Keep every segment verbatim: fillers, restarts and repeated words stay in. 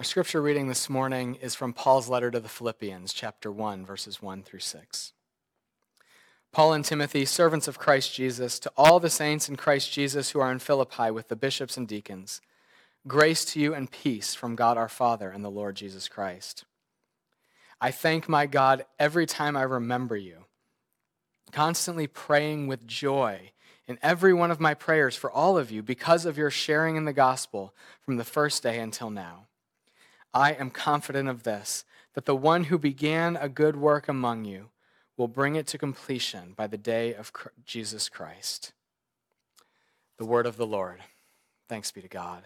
Our scripture reading this morning is from Paul's letter to the Philippians, chapter one, verses one through six. Paul and Timothy, servants of Christ Jesus, to all the saints in Christ Jesus who are in Philippi with the bishops and deacons, grace to you and peace from God our Father and the Lord Jesus Christ. I thank my God every time I remember you, constantly praying with joy in every one of my prayers for all of you because of your sharing in the gospel from the first day until now. I am confident of this, that the one who began a good work among you will bring it to completion by the day of Jesus Christ. The word of the Lord. Thanks be to God.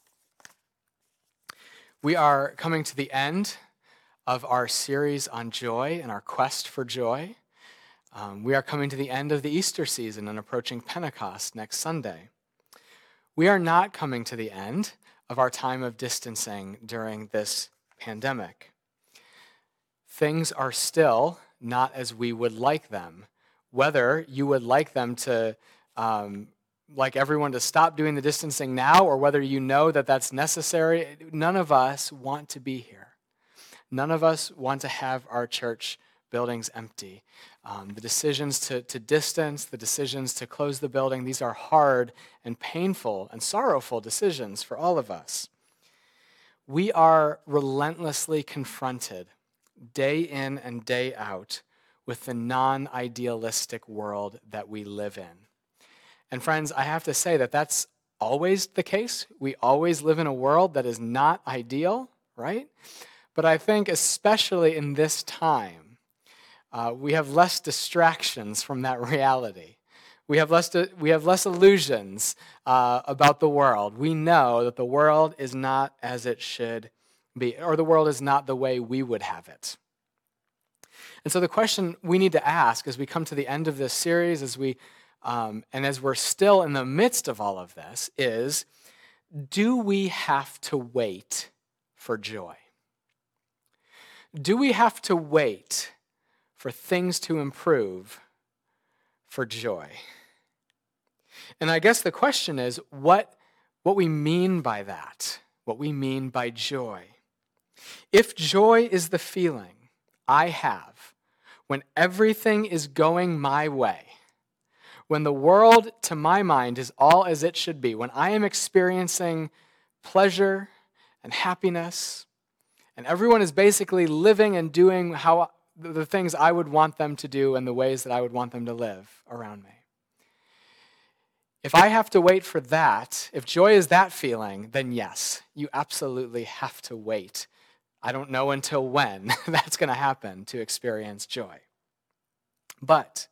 We are coming to the end of our series on joy and our quest for joy. Um, we are coming to the end of the Easter season and approaching Pentecost next Sunday. We are not coming to the end of our time of distancing during this pandemic. Things are still not as we would like them. Whether you would like them to, um, like everyone to stop doing the distancing now, or whether you know that that's necessary, none of us want to be here. None of us want to have our church buildings empty. Um, the decisions to, to distance, the decisions to close the building, these are hard and painful and sorrowful decisions for all of us. We are relentlessly confronted day in and day out with the non-idealistic world that we live in. And friends, I have to say that that's always the case. We always live in a world that is not ideal, right? But I think especially in this time, Uh, we have less distractions from that reality. We have less, we have less illusions uh, about the world. We know that the world is not as it should be, or the world is not the way we would have it. And so the question we need to ask as we come to the end of this series, as we um, and as we're still in the midst of all of this, is, do we have to wait for joy? Do we have to wait for things to improve for joy? And I guess the question is what, what we mean by that, what we mean by joy. If joy is the feeling I have when everything is going my way, when the world, to my mind, is all as it should be, when I am experiencing pleasure and happiness, and everyone is basically living and doing how the things I would want them to do and the ways that I would want them to live around me. If I have to wait for that, if joy is that feeling, then yes, you absolutely have to wait. I don't know until when that's going to happen to experience joy. But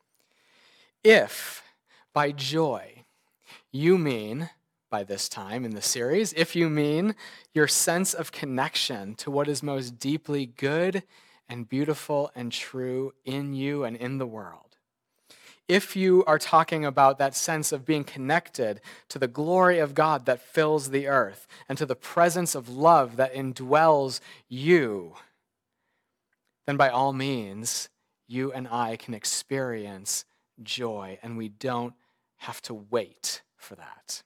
if by joy you mean, by this time in the series, if you mean your sense of connection to what is most deeply good and beautiful and true in you and in the world. If you are talking about that sense of being connected to the glory of God that fills the earth and to the presence of love that indwells you, then by all means, you and I can experience joy, and we don't have to wait for that.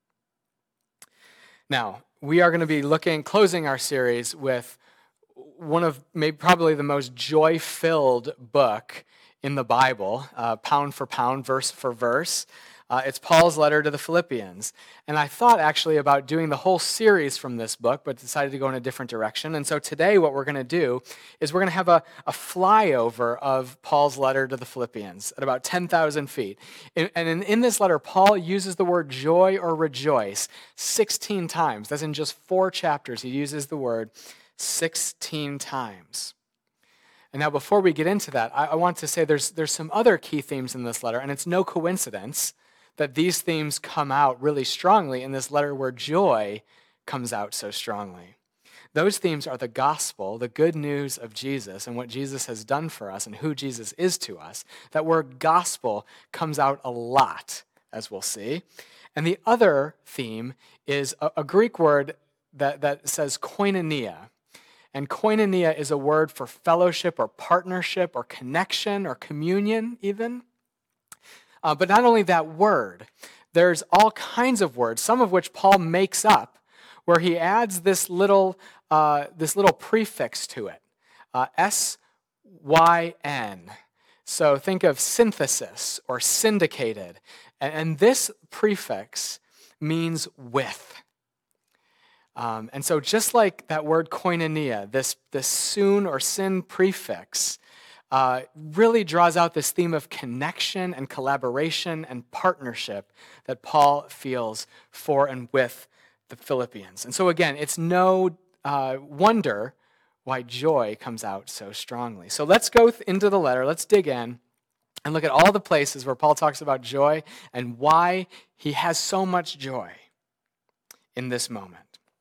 Now, we are going to be looking, closing our series with one of maybe probably the most joy-filled book in the Bible, uh, pound for pound, verse for verse. Uh, it's Paul's letter to the Philippians. And I thought actually about doing the whole series from this book, but decided to go in a different direction. And so today what we're going to do is we're going to have a, a flyover of Paul's letter to the Philippians at about ten thousand feet. And in, in this letter, Paul uses the word joy or rejoice sixteen times. That's in just four chapters. He uses the word sixteen times. And now before we get into that, I, I want to say there's, there's some other key themes in this letter, and it's no coincidence that these themes come out really strongly in this letter where joy comes out so strongly. Those themes are the gospel, the good news of Jesus and what Jesus has done for us and who Jesus is to us. That word gospel comes out a lot, as we'll see. And the other theme is a, a Greek word that, that says koinonia. And koinonia is a word for fellowship or partnership or connection or communion even. Uh, but not only that word, there's all kinds of words, some of which Paul makes up, where he adds this little, uh, this little prefix to it, uh, S Y N. So think of synthesis or syndicated. And, and this prefix means with. Um, and so just like that word koinonia, this, this soon or sin prefix uh, really draws out this theme of connection and collaboration and partnership that Paul feels for and with the Philippians. And so again, it's no uh, wonder why joy comes out so strongly. So let's go th- into the letter, let's dig in and look at all the places where Paul talks about joy and why he has so much joy in this moment.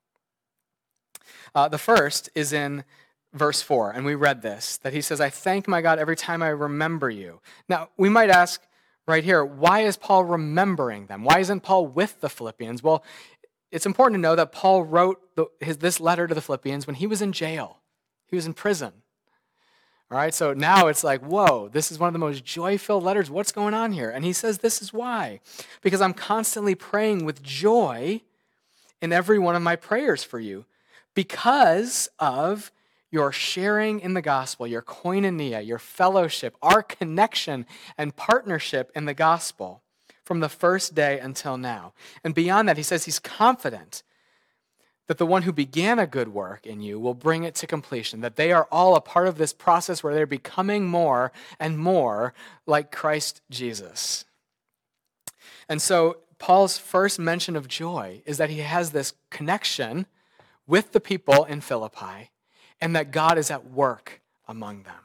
Uh, the first is in verse four, and we read this, that he says, I thank my God every time I remember you. Now, we might ask right here, why is Paul remembering them? Why isn't Paul with the Philippians? Well, it's important to know that Paul wrote the, his, this letter to the Philippians when he was in jail. He was in prison. All right, so now it's like, whoa, this is one of the most joy-filled letters. What's going on here? And he says this is why. Because I'm constantly praying with joy in every one of my prayers for you, because of your sharing in the gospel, your koinonia, your fellowship, our connection and partnership in the gospel from the first day until now. And beyond that, he says he's confident that the one who began a good work in you will bring it to completion, that they are all a part of this process where they're becoming more and more like Christ Jesus. And so Paul's first mention of joy is that he has this connection with the people in Philippi, and that God is at work among them.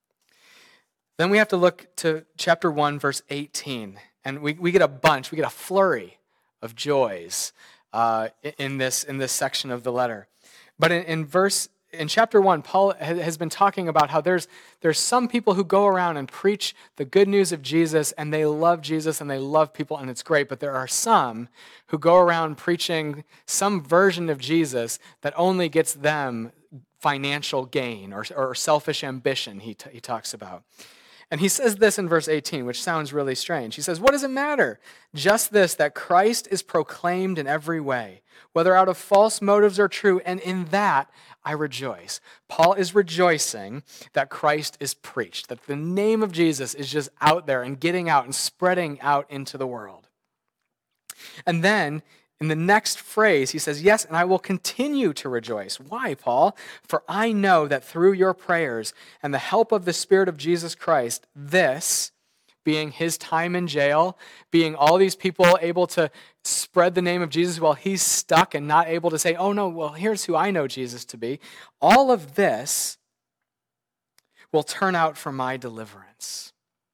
Then we have to look to chapter one, verse eighteen, and we, we get a bunch, we get a flurry of joys uh, in this in this section of the letter. But in, in verse in chapter one, Paul has been talking about how there's there's some people who go around and preach the good news of Jesus, and they love Jesus and they love people, and it's great. But there are some who go around preaching some version of Jesus that only gets them financial gain or, or selfish ambition, he, t- he talks about. And he says this in verse eighteen, which sounds really strange. He says, what does it matter? Just this, that Christ is proclaimed in every way, whether out of false motives or true, and in that I rejoice. Paul is rejoicing that Christ is preached, that the name of Jesus is just out there and getting out and spreading out into the world. And then in the next phrase, he says, yes, and I will continue to rejoice. Why, Paul? For I know that through your prayers and the help of the Spirit of Jesus Christ, this, being his time in jail, being all these people able to spread the name of Jesus while he's stuck and not able to say, oh no, well, here's who I know Jesus to be. All of this will turn out for my deliverance.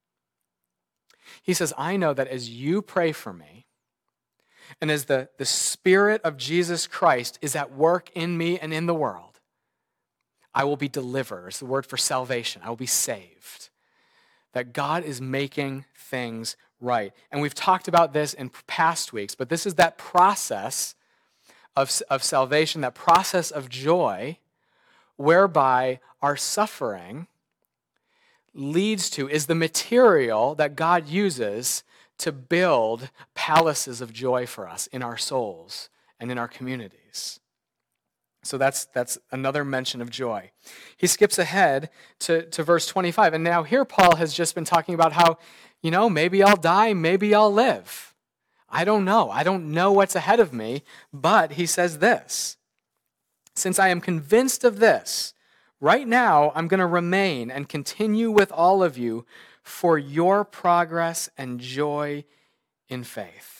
He says, I know that as you pray for me, and as the, the Spirit of Jesus Christ is at work in me and in the world, I will be delivered. It's the word for salvation. I will be saved. That God is making things right. And we've talked about this in past weeks, but this is that process of, of salvation, that process of joy, whereby our suffering leads to, is the material that God uses to build palaces of joy for us in our souls and in our communities. So that's that's another mention of joy. He skips ahead to, to verse twenty-five. And now here Paul has just been talking about how, you know, maybe I'll die, maybe I'll live. I don't know. I don't know what's ahead of me. But he says this, since I am convinced of this, right now I'm going to remain and continue with all of you for your progress and joy in faith.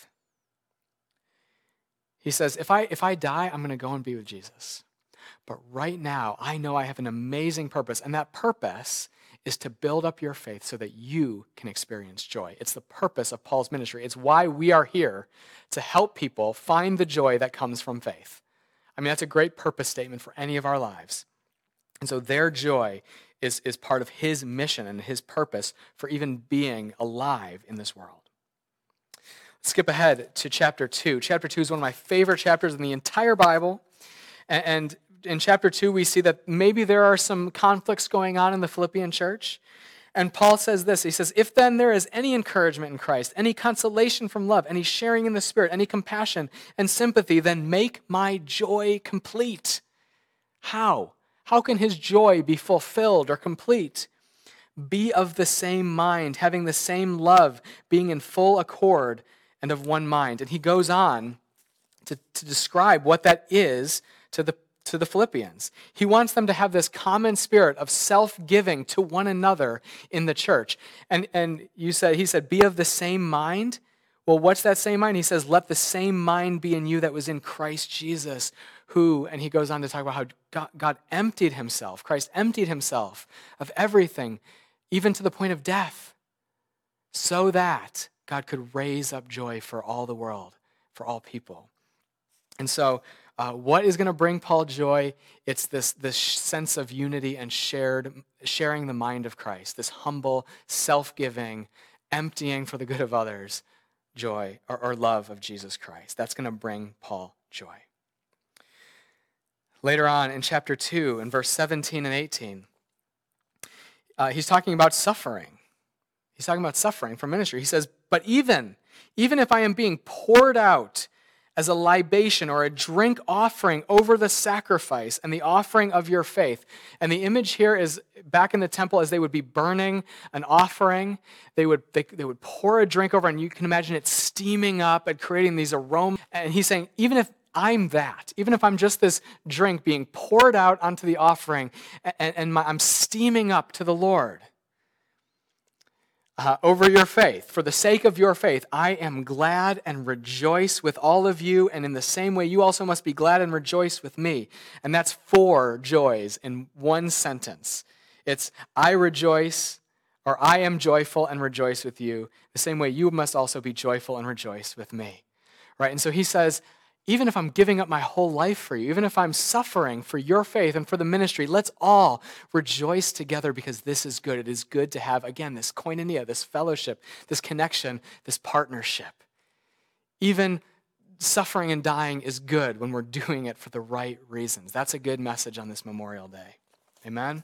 He says, if I if I die, I'm going to go and be with Jesus. But right now, I know I have an amazing purpose, and that purpose is to build up your faith so that you can experience joy. It's the purpose of Paul's ministry. It's why we are here, to help people find the joy that comes from faith. I mean, that's a great purpose statement for any of our lives. And so their joy is, is part of his mission and his purpose for even being alive in this world. Skip ahead to chapter two. Chapter two is one of my favorite chapters in the entire Bible. And in chapter two, we see that maybe there are some conflicts going on in the Philippian church. And Paul says this, he says, if then there is any encouragement in Christ, any consolation from love, any sharing in the Spirit, any compassion and sympathy, then make my joy complete. How? How can his joy be fulfilled or complete? Be of the same mind, having the same love, being in full accord and of one mind. And he goes on to, to describe what that is to the to the Philippians. He wants them to have this common spirit of self-giving to one another in the church. And, and you said, he said, be of the same mind. Well, what's that same mind? He says, let the same mind be in you that was in Christ Jesus, who, and he goes on to talk about how God, God emptied himself, Christ emptied himself of everything, even to the point of death, so that God could raise up joy for all the world, for all people. And so, Uh, what is going to bring Paul joy? It's this, this sense of unity and shared, sharing the mind of Christ, this humble, self-giving, emptying for the good of others joy or, or love of Jesus Christ. That's going to bring Paul joy. Later on in chapter two, in verse seventeen and eighteen, uh, he's talking about suffering. He's talking about suffering for ministry. He says, but even, even if I am being poured out as a libation or a drink offering over the sacrifice and the offering of your faith. And the image here is back in the temple as they would be burning an offering. They would, they, they would pour a drink over, and you can imagine it steaming up and creating these aromas. And he's saying, even if I'm that, even if I'm just this drink being poured out onto the offering and, and my, I'm steaming up to the Lord, Uh, over your faith, for the sake of your faith, I am glad and rejoice with all of you, and in the same way you also must be glad and rejoice with me. And that's four joys in one sentence. It's I rejoice, or I am joyful and rejoice with you. The same way you must also be joyful and rejoice with me. Right? And so he says, even if I'm giving up my whole life for you, even if I'm suffering for your faith and for the ministry, let's all rejoice together because this is good. It is good to have, again, this koinonia, this fellowship, this connection, this partnership. Even suffering and dying is good when we're doing it for the right reasons. That's a good message on this Memorial Day. Amen?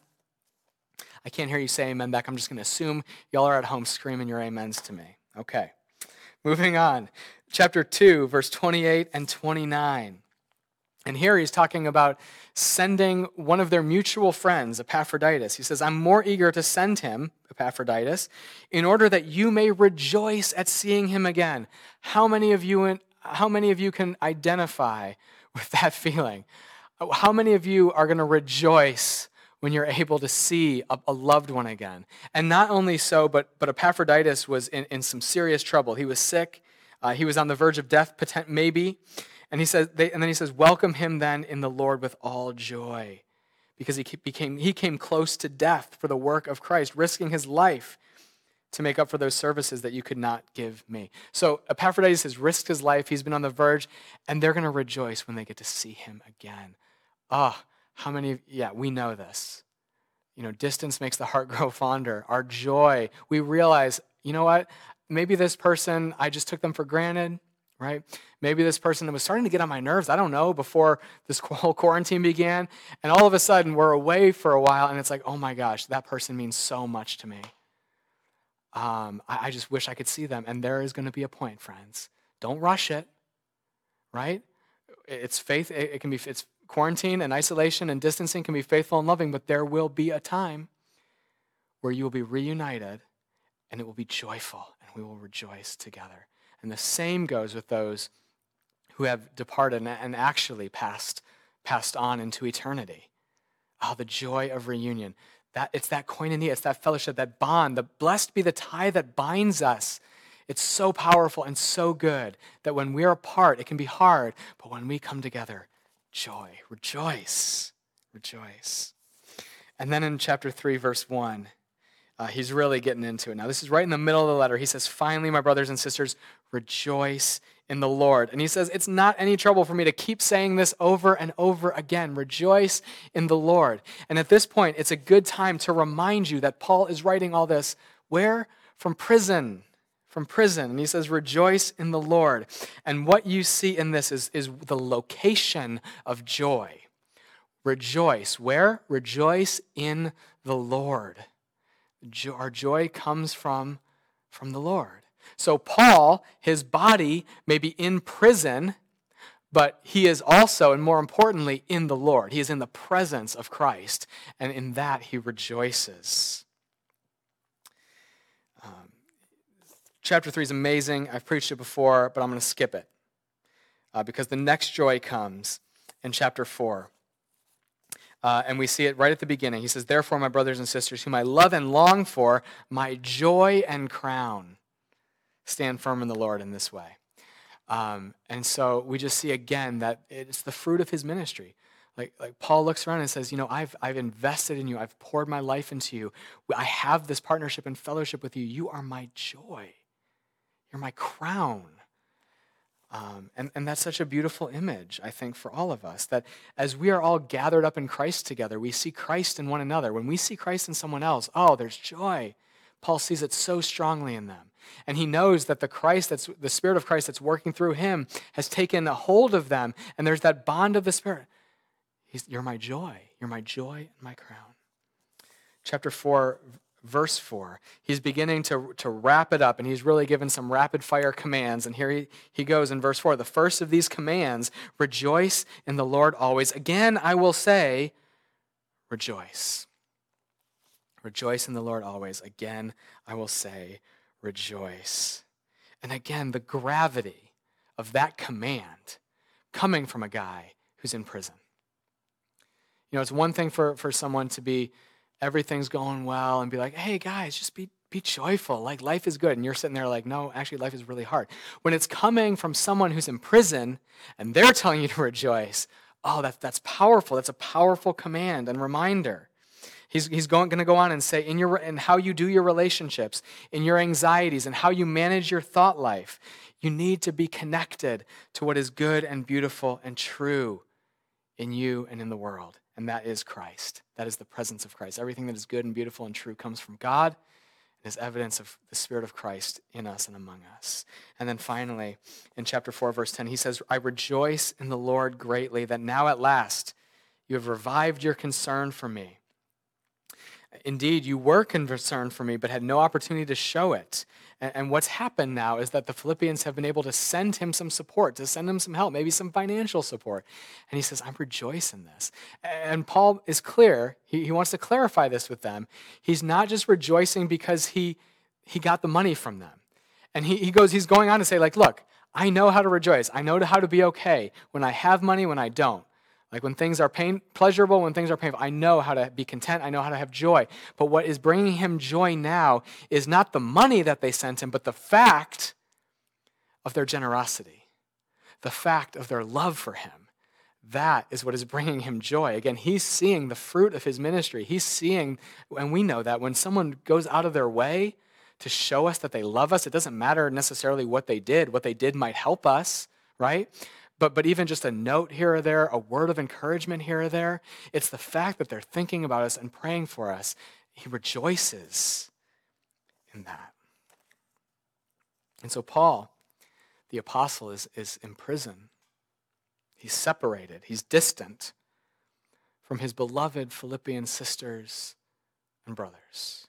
I can't hear you say amen back. I'm just going to assume y'all are at home screaming your amens to me. Okay. Moving on. Chapter two, verse twenty-eight and twenty-nine. And here he's talking about sending one of their mutual friends, Epaphroditus. He says, I'm more eager to send him, Epaphroditus, in order that you may rejoice at seeing him again. How many of you, how many of you can identify with that feeling? How many of you are going to rejoice when you're able to see a, a loved one again? And not only so, but, but Epaphroditus was in, in some serious trouble. He was sick. Uh, he was on the verge of death, maybe. And he says, they, and then he says, welcome him then in the Lord with all joy, because he became he came close to death for the work of Christ, risking his life to make up for those services that you could not give me. So Epaphroditus has risked his life. He's been on the verge, and they're going to rejoice when they get to see him again. Ah, oh, how many? Yeah, we know this. You know, distance makes the heart grow fonder. Our joy, we realize, you know what? Maybe this person, I just took them for granted, right? Maybe this person was starting to get on my nerves, I don't know, before this whole quarantine began. And all of a sudden, we're away for a while, and it's like, oh my gosh, that person means so much to me. Um, I, I just wish I could see them. And there is going to be a point, friends. Don't rush it, right? It's faith, it, it can be, it's quarantine and isolation and distancing can be faithful and loving, but there will be a time where you will be reunited, and it will be joyful, and we will rejoice together. And the same goes with those who have departed and actually passed, passed on into eternity. Oh, the joy of reunion. That, it's that koinonia, it's that fellowship, that bond. The blessed be the tie that binds us. It's so powerful and so good that when we're apart, it can be hard, but when we come together, joy, rejoice, rejoice. And then in chapter three, verse one, Uh, he's really getting into it. Now, this is right in the middle of the letter. He says, finally, my brothers and sisters, rejoice in the Lord. And he says, it's not any trouble for me to keep saying this over and over again. Rejoice in the Lord. And at this point, it's a good time to remind you that Paul is writing all this, where? From prison. From prison. And he says, rejoice in the Lord. And what you see in this is, is the location of joy. Rejoice. Where? Rejoice in the Lord. Jo- our joy comes from, from the Lord. So Paul, his body may be in prison, but he is also, and more importantly, in the Lord. He is in the presence of Christ, and in that he rejoices. Um, chapter three is amazing. I've preached it before, but I'm going to skip it uh, because the next joy comes in chapter four. Uh, and we see it right at the beginning. He says, "Therefore, my brothers and sisters, whom I love and long for, my joy and crown, stand firm in the Lord in this way." Um, and so we just see again that it's the fruit of his ministry. Like, like Paul looks around and says, you know, I've, I've invested in you. I've poured my life into you. I have this partnership and fellowship with you. You are my joy. You're my crown. Um, and, and that's such a beautiful image, I think, for all of us, that as we are all gathered up in Christ together, we see Christ in one another. When we see Christ in someone else, oh, there's joy. Paul sees it so strongly in them. And he knows that the Christ that's the Spirit of Christ that's working through him has taken a hold of them. And there's that bond of the Spirit. He's, you're my joy. You're my joy and my crown. Chapter four, verse four. He's beginning to, to wrap it up, and he's really given some rapid fire commands. And here he, he goes in verse four. The first of these commands, rejoice in the Lord always. Again, I will say, rejoice. Rejoice in the Lord always. Again, I will say, rejoice. And again, the gravity of that command coming from a guy who's in prison. You know, it's one thing for, for someone to be, everything's going well and be like, hey guys, just be, be joyful. Like life is good. And you're sitting there like, no, actually life is really hard. When it's coming from someone who's in prison and they're telling you to rejoice, oh, that, that's powerful. That's a powerful command and reminder. He's, he's going, going to go on and say, in your in how you do your relationships, in your anxieties, and how you manage your thought life, you need to be connected to what is good and beautiful and true in you and in the world. And that is Christ. That is the presence of Christ. Everything that is good and beautiful and true comes from God and is evidence of the Spirit of Christ in us and among us. And then finally, in chapter four, verse ten, he says, I rejoice in the Lord greatly that now at last you have revived your concern for me. Indeed, you were concerned for me, but had no opportunity to show it. And, and what's happened now is that the Philippians have been able to send him some support, to send him some help, maybe some financial support. And he says, I rejoice in this. And Paul is clear. He, he wants to clarify this with them. He's not just rejoicing because he, he got the money from them. And he, he goes, he's going on to say, like, look, I know how to rejoice. I know how to be okay when I have money, when I don't. Like when things are pain, pleasurable, when things are painful, I know how to be content. I know how to have joy. But what is bringing him joy now is not the money that they sent him, but the fact of their generosity, the fact of their love for him. That is what is bringing him joy. Again, he's seeing the fruit of his ministry. He's seeing, and we know that when someone goes out of their way to show us that they love us, it doesn't matter necessarily what they did. What they did might help us, right? But but even just a note here or there, a word of encouragement here or there, it's the fact that they're thinking about us and praying for us. He rejoices in that. And so Paul, the apostle, is, is in prison. He's separated. He's distant from his beloved Philippian sisters and brothers.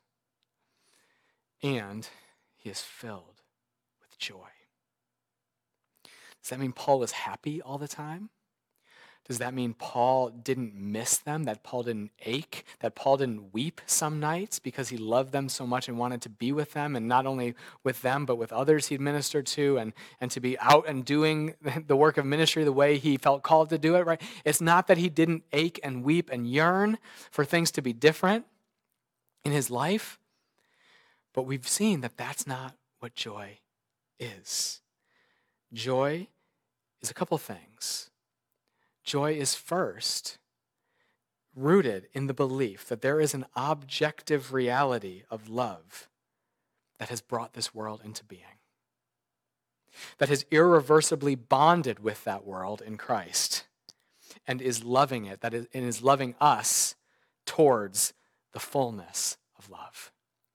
And he is filled with joy. Does that mean Paul was happy all the time? Does that mean Paul didn't miss them, that Paul didn't ache, that Paul didn't weep some nights because he loved them so much and wanted to be with them, and not only with them, but with others he'd ministered to, and, and to be out and doing the work of ministry the way he felt called to do it, right? It's not that he didn't ache and weep and yearn for things to be different in his life, but we've seen that that's not what joy is. Joy is a couple things. Joy is first rooted in the belief that there is an objective reality of love that has brought this world into being, that has irreversibly bonded with that world in Christ and is loving it, that is, and is loving us towards the fullness of love.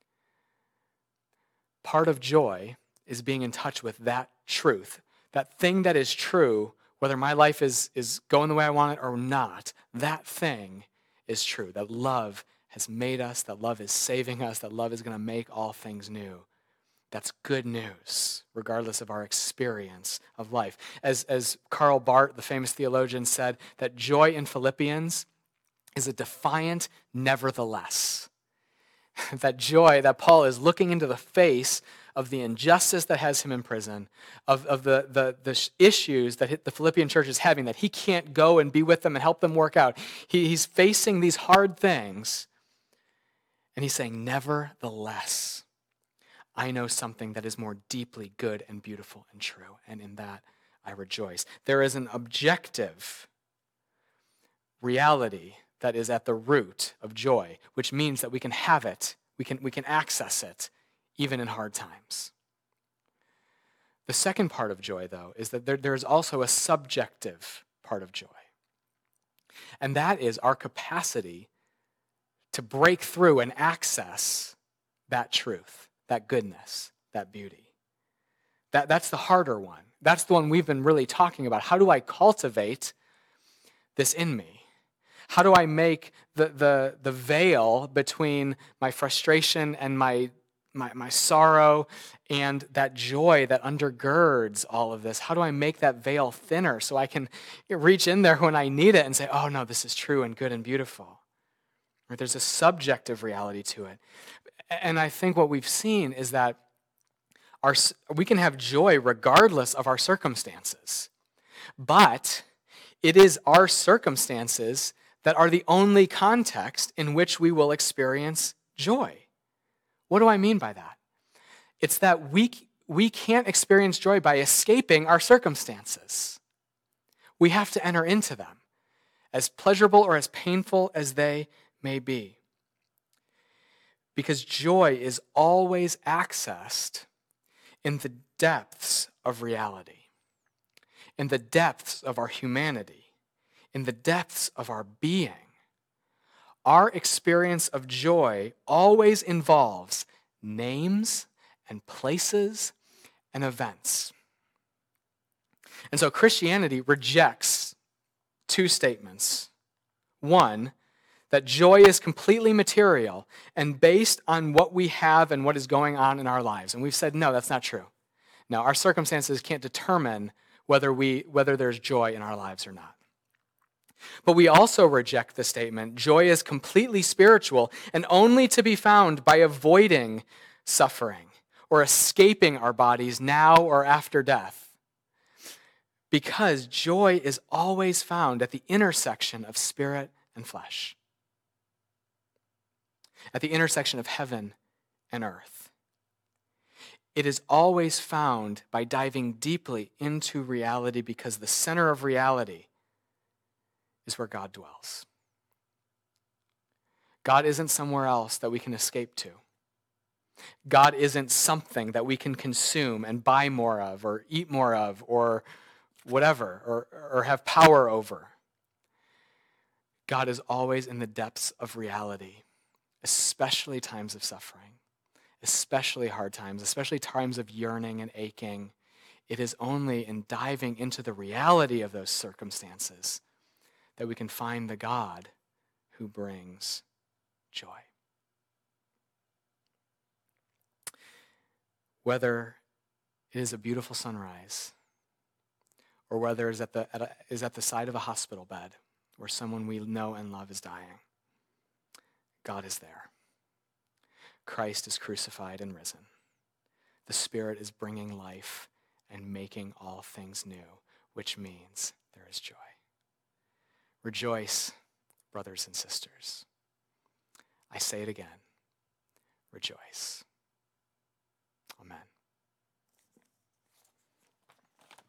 Part of joy is being in touch with that truth, that thing that is true, whether my life is, is going the way I want it or not, that thing is true, that love has made us, that love is saving us, that love is going to make all things new. That's good news, regardless of our experience of life. As, as Karl Barth, the famous theologian, said, that joy in Philippians is a defiant nevertheless. That joy, that Paul is looking into the face of the injustice that has him in prison, of, of the, the, the issues that the Philippian church is having, that he can't go and be with them and help them work out. He, he's facing these hard things, and he's saying, nevertheless, I know something that is more deeply good and beautiful and true, and in that I rejoice. There is an objective reality that is at the root of joy, which means that we can have it, we can, we can access it, even in hard times. The second part of joy, though, is that there, there is also a subjective part of joy. And that is our capacity to break through and access that truth, that goodness, that beauty. That, that's the harder one. That's the one we've been really talking about. How do I cultivate this in me? How do I make the, the, the veil between my frustration and my, my, my sorrow and that joy that undergirds all of this? How do I make that veil thinner so I can reach in there when I need it and say, oh no, this is true and good and beautiful? Right? There's a subjective reality to it. And I think what we've seen is that our, we can have joy regardless of our circumstances. But it is our circumstances that are the only context in which we will experience joy. What do I mean by that? It's that we, we can't experience joy by escaping our circumstances. We have to enter into them, as pleasurable or as painful as they may be. Because joy is always accessed in the depths of reality, in the depths of our humanity, in the depths of our being. Our experience of joy always involves names and places and events. And so Christianity rejects two statements. One, that joy is completely material and based on what we have and what is going on in our lives. And we've said, no, that's not true. No, our circumstances can't determine whether we whether there's joy in our lives or not. But we also reject the statement, joy is completely spiritual and only to be found by avoiding suffering or escaping our bodies now or after death. Because joy is always found at the intersection of spirit and flesh, at the intersection of heaven and earth. It is always found by diving deeply into reality, because the center of reality is where God dwells. God isn't somewhere else that we can escape to. God isn't something that we can consume and buy more of or eat more of or whatever, or, or have power over. God is always in the depths of reality, especially times of suffering, especially hard times, especially times of yearning and aching. It is only in diving into the reality of those circumstances that we can find the God who brings joy. Whether it is a beautiful sunrise or whether it is at the, at a, is at the side of a hospital bed where someone we know and love is dying, God is there. Christ is crucified and risen. The Spirit is bringing life and making all things new, which means there is joy. Rejoice, brothers and sisters. I say it again. Rejoice. Amen.